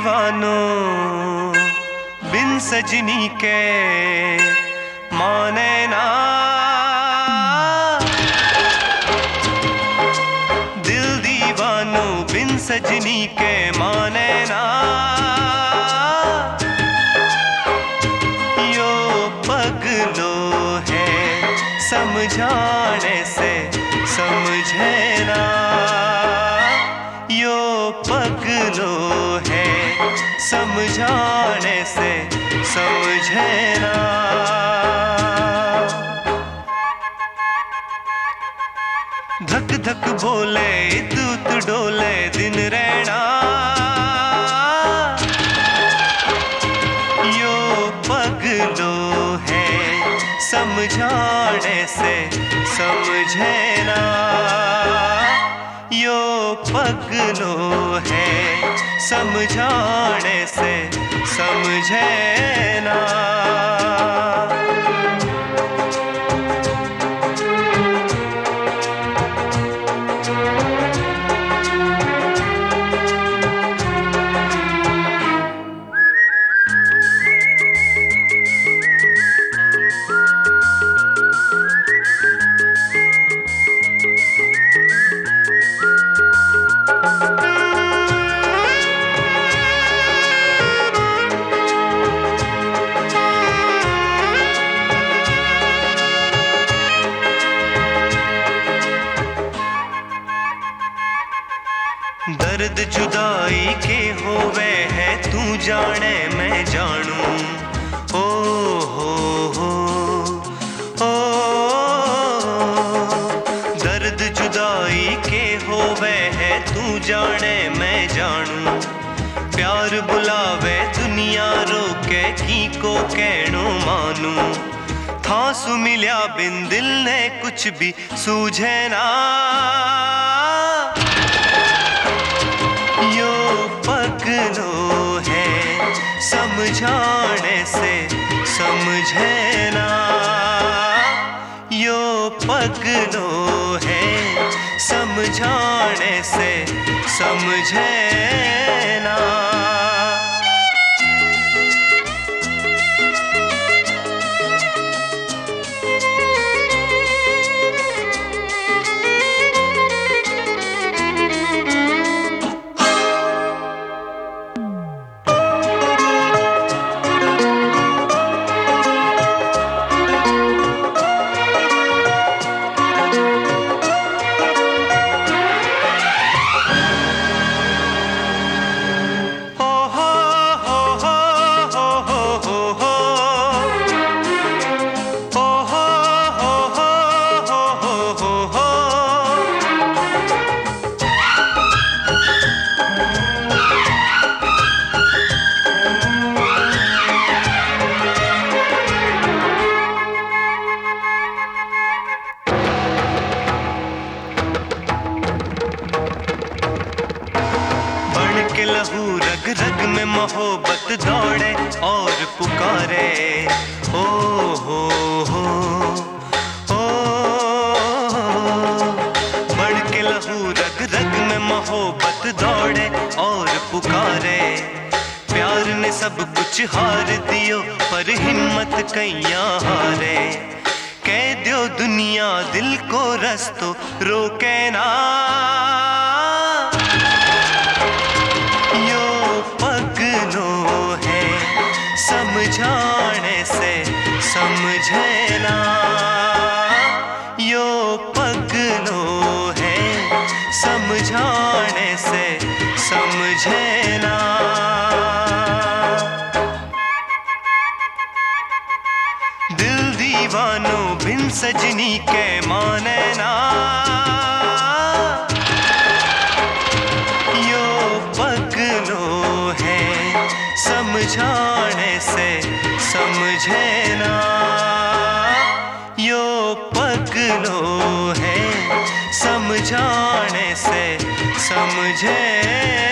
दीवानों बिन सजनी के माने ना, दिल दीवानों बिन सजनी के माने ना, यो पगलो है समझाने से समझे ना, यो पगलो है समझाने से समझे ना। धक धक बोले इत उत डोले दिन रैना, यो पगलो है समझाने से समझे ना, यो पगलो है समझाने से समझे ना। दर्द जुदाई के होवे है तू जाने मैं जानू, ओ हो ओ, दर्द जुदाई के होवे है तू जाने मैं जानू, प्यार बुलावे दुनिया रोके की को कहनो मानू, था सु मिल्या बिन दिल ने कुछ भी सूझे ना, यो पगलो है समझाने से समझे ना, यो पगलो है समझाने से समझे ना। लहू रग रग में मोहब्बत दौड़े और पुकारे, ओ हो बढ़ के लहू रग रग में मोहब्बत दौड़े और पुकारे, प्यार ने सब कुछ हार दियो पर हिम्मत कैया हारे, कह दियो दुनिया दिल को रस्तो रोके ना, समझाने से समझे ना, यो पगलो है समझाने से समझे ना। दिल दीवानों बिन सजनी के माने ना, यो पगलो है समझाने से समझे ना, यो पगलो है समझाने से समझे